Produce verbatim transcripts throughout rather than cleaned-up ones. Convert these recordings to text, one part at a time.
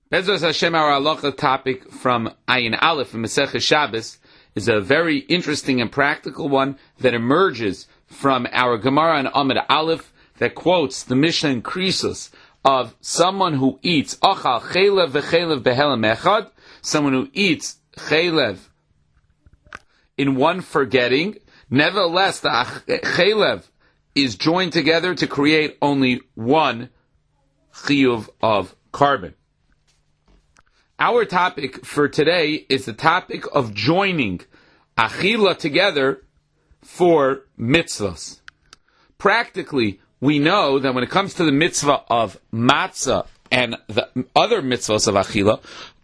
Bezos Hashem, our halacha topic from Ayin Aleph in Masechah Shabbos is a very interesting and practical one that emerges from our Gemara and Amud Aleph that quotes the Mishnah in Krisos of someone who eats achal chelev v'chelev behelem echad, someone who eats chelev in one forgetting. Nevertheless, the chelev is joined together to create only one chiyuv of carbon. Our topic for today is the topic of joining achila together for mitzvahs. Practically, we know that when it comes to the mitzvah of matzah and the other mitzvahs of achila,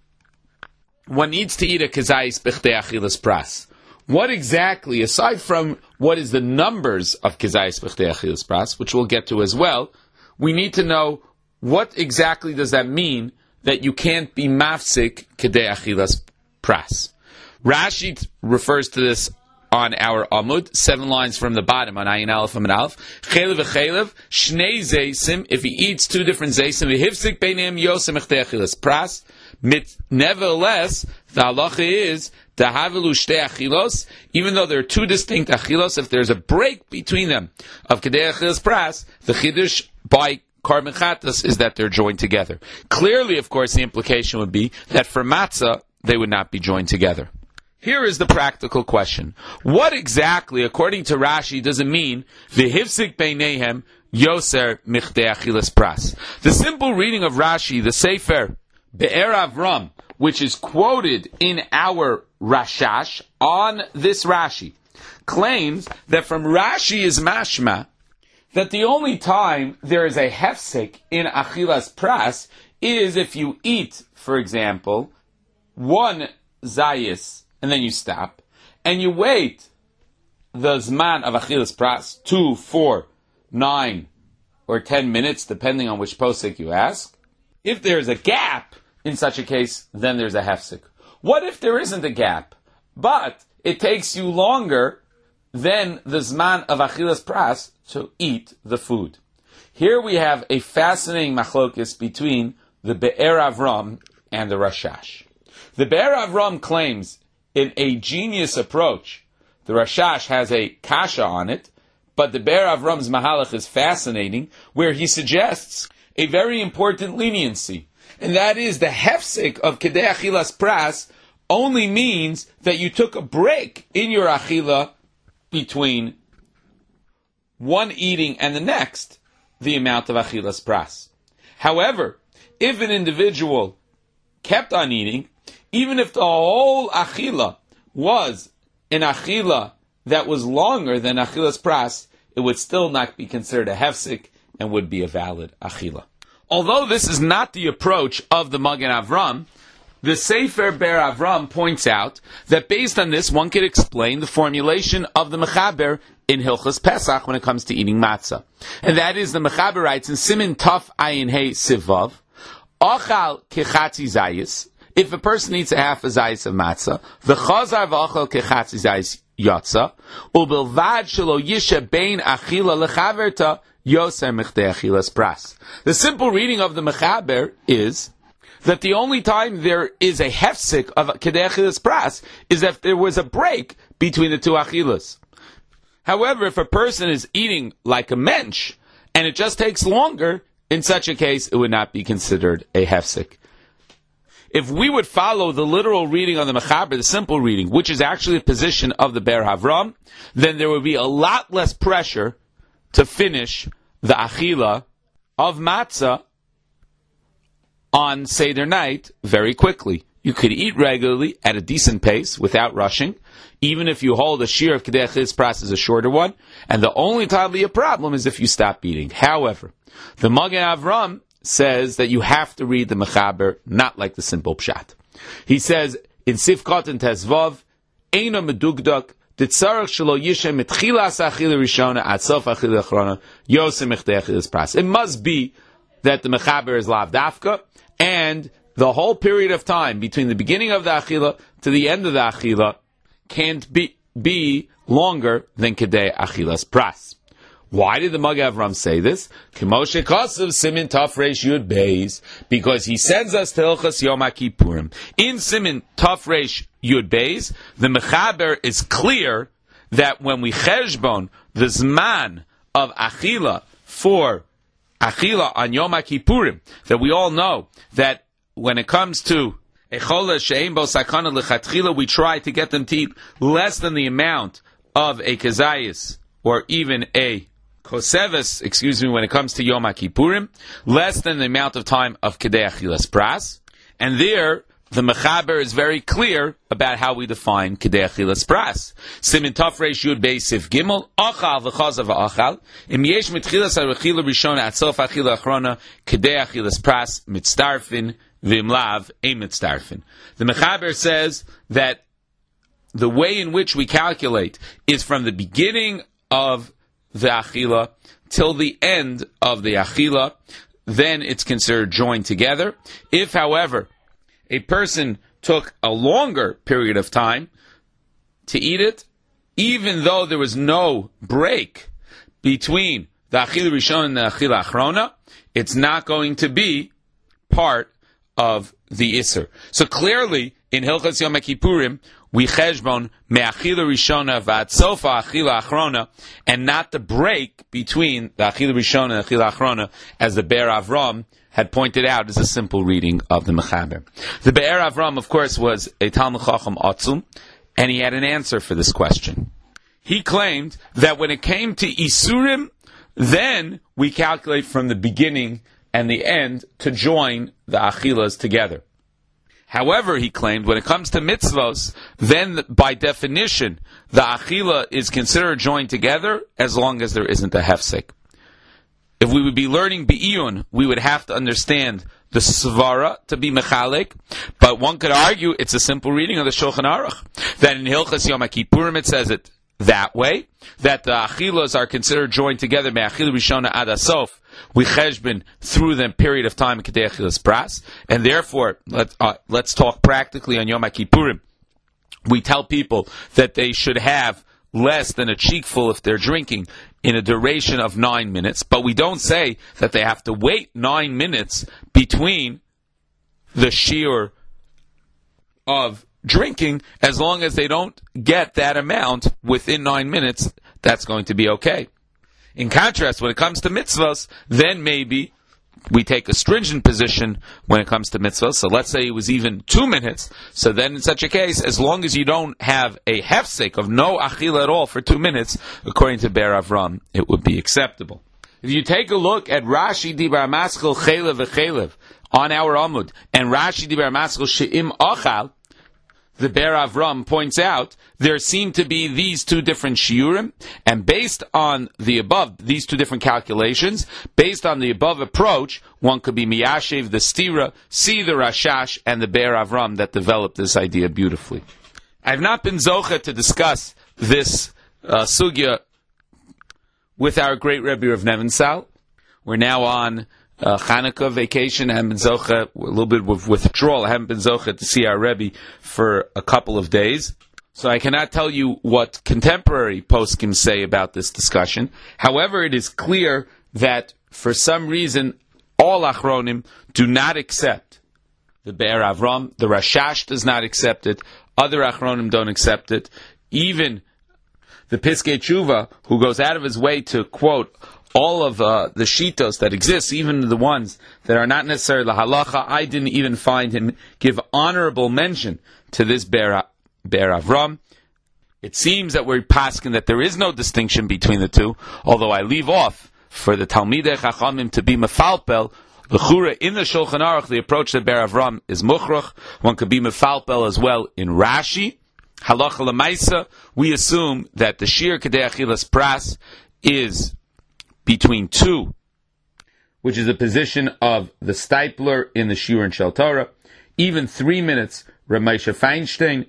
one needs to eat a kezayis b'chdei achilas pras. What exactly, aside from what is the numbers of kezayis b'chdei achilas pras, which we'll get to as well, we need to know what exactly does that mean that you can't be mafsik kedei achilas pras. Rashi refers to this on our Amud, seven lines from the bottom, on Ayin Aleph and Aleph. Chelev v'chelev, shnei zeisim, if he eats two different zeisim, v'hivsik beineim yosem echdei achilas pras. Nevertheless, the halacha is, tahavelu shtei achilos, even though there are two distinct achilos, if there's a break between them of kedei achilas pras, the chidush by Carbon chatas is that they're joined together. Clearly, of course, the implication would be that for matzah, they would not be joined together. Here is the practical question. What exactly, according to Rashi, does it mean, v'hivsik beinehem yoser michdei achilas pras? The simple reading of Rashi, the Sefer Be'er Avram, which is quoted in our Rashash on this Rashi, claims that from Rashi is mashma, that the only time there is a hefsek in achilas pras is if you eat, for example, one zayis and then you stop, and you wait the zman of achilas pras, two, four, nine, or ten minutes, depending on which posek you ask. If there is a gap in such a case, then there's a hefsek. What if there isn't a gap, but it takes you longer than the zman of achilas pras to eat the food? Here we have a fascinating machlokes between the Be'er Avram and the Rashash. The Be'er Avram claims in a genius approach. The Rashash has a kasha on it, but the Be'er Avram's mahalach is fascinating, where he suggests a very important leniency, and that is the hefsek of kedei achilas pras only means that you took a break in your achila between one eating and the next, the amount of achilas pras. However, if an individual kept on eating, even if the whole achila was an achila that was longer than achilas pras, it would still not be considered a hefsek and would be a valid achila. Although this is not the approach of the Magen Avram, the Sefer Be'er Avram points out that based on this, one could explain the formulation of the Mechaber in Hilchos Pesach when it comes to eating matzah. And that is, the Mechaber writes in Simin Taf Ayin Hey Sivav, Ochal Kechatzi Zayis, if a person eats a half a zayis of matzah, v'chazar v'achal kechatzi zayis yatsa, u'bilvad shelo yisha bein achila lechaverta yoser michdei achilas pras. The simple reading of the Mechaber is that the only time there is a hefsek of kedei achilas pras is if there was a break between the two achilas. However, if a person is eating like a mensch, and it just takes longer, in such a case, it would not be considered a hefsek. If we would follow the literal reading of the Mechaber, the simple reading, which is actually the position of the Be'er Avram, then there would be a lot less pressure to finish the achila of matzah on Seder night very quickly. You could eat regularly at a decent pace without rushing, even if you hold a shear of kedei achilas pras as a shorter one, and the only time there'll be a problem is if you stop eating. However, the Magen Avram says that you have to read the Mechaber not like the simple pshat. He says in Sifkot and Tezvav, Eino medugdak ditzarach shelo yishem mitchilas achila rishona ad sof achila achrona yosem michdei achilas pras. It must be that the Mechaber is lav dafka, and the whole period of time between the beginning of the achila to the end of the achila can't be, be longer than kedei achilas pras. Why did the Magen Avram say this? K'moshe Kosev Simin Taf Reish Yud Beis, because he sends us to Hilchos Yom HaKippurim. In Simin Taf Reish Yud Beis, the Mechaber is clear that when we cheshbon the Zman of Achila for Achila on Yom HaKippurim, that we all know that when it comes to Echola She'ein Bo Sakana L'Chatchila, we try to get them to eat less than the amount of a Kezayis, or even a Koseves, excuse me, when it comes to Yom HaKippurim, less than the amount of time of Kedei Achilas Pras. And there, the Mechaber is very clear about how we define Kedei Achilas Pras. Simin Taf Reish Yud Beis Sif Gimel, Achal v'chazav v'achal, im yesh mitchilas ha'rechila rishona at sof achila achrona, Kedei Achilas Pras, mitzdarfin, v'im lav, ein mitzdarfin. The Mechaber says that the way in which we calculate is from the beginning of the Achila till the end of the Achila, then it's considered joined together. If, however, a person took a longer period of time to eat it, even though there was no break between the Achila Rishon and the Achila Achrona, it's not going to be part of the Isser. So clearly, in Hilchos Yom HaKippurim, we cheshbon me'achila rishona v'ad sofa achila achrona, and not the break between the achila rishona and achila achrona, as the Be'er Avram had pointed out, is a simple reading of the Mechaber. The Be'er Avram, of course, was a Talmud Chacham Atzum, and he had an answer for this question. He claimed that when it came to Isurim, then we calculate from the beginning and the end to join the achilas together. However, he claimed, when it comes to mitzvos, then by definition, the achila is considered joined together as long as there isn't a hefsek. If we would be learning be'iyun, we would have to understand the svara to be mechalek, but one could argue it's a simple reading of the Shulchan Aruch, that in Hilchos Yom HaKippurim it says it that way, that the achilas are considered joined together, me'achil rishona ad asof, we cheshbon through the period of time in Kedei Achilas Pras, and therefore, let, uh, let's talk practically on Yom HaKippurim. We tell people that they should have less than a cheekful if they're drinking in a duration of nine minutes, but we don't say that they have to wait nine minutes between the shiur of drinking. As long as they don't get that amount within nine minutes, that's going to be okay. In contrast, when it comes to mitzvahs, then maybe we take a stringent position when it comes to mitzvahs. So let's say it was even two minutes. So then in such a case, as long as you don't have a hefsek of no achila at all for two minutes, according to Be'er Avram, it would be acceptable. If you take a look at Rashi Dibar Maschel Chelev v'Chelev on our Amud, and Rashi Dibar Maschel She'im Achal, the Be'er Avram points out, there seem to be these two different shiurim, and based on the above, these two different calculations, based on the above approach, one could be Miyashev, the Stira, see the Rashash, and the Be'er Avram that developed this idea beautifully. I have not been zocha to discuss this uh, sugya with our great Rebbe of Nevensal. We're now on Uh, Chanukah vacation. I haven't been zocha, a little bit of withdrawal. I haven't been zocha to see our Rebbe for a couple of days. So I cannot tell you what contemporary poskim say about this discussion. However, it is clear that for some reason, all Achronim do not accept the Be'er Avram. The Rashash does not accept it. Other Achronim don't accept it. Even the Piskei Tshuva, who goes out of his way to quote all of uh, the shitos that exist, even the ones that are not necessarily the halacha, I didn't even find him give honorable mention to this Be'er Avram. It seems that we're paskin that there is no distinction between the two, although I leave off for the Talmidei Chachamim to be mefalpel. The Chura in the Shulchan Aruch, the approach to Be'er Avram is muchroch. One could be mefalpel as well in Rashi. Halacha l'maisa, we assume that the shir Kedei Achilas Pras is between two, which is the position of the stipler in the Shiur and Shel Torah. Even three minutes, Ramesha Feinstein.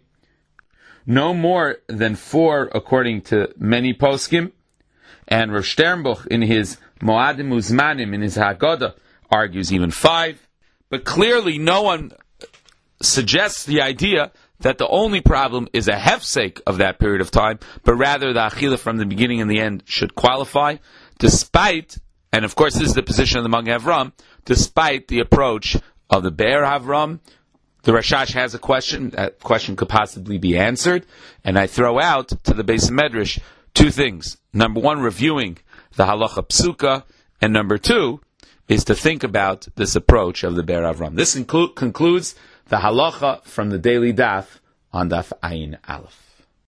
No more than four, according to many poskim. And Rav Sternbuch, in his Moadim Uzmanim, in his Haggadah, argues even five. But clearly no one suggests the idea that the only problem is a hefsek of that period of time, but rather the achila from the beginning and the end should qualify. despite, and of course this is the position of the Magen Avram, despite the approach of the Be'er Avram. The Rashash has a question. That question could possibly be answered. And I throw out to the Beis Medrash two things. Number one, reviewing the Halacha Psuka. And number two, is to think about this approach of the Be'er Avram. This inclu- concludes the Halacha from the Daily Daf on Daf Ayin Aleph.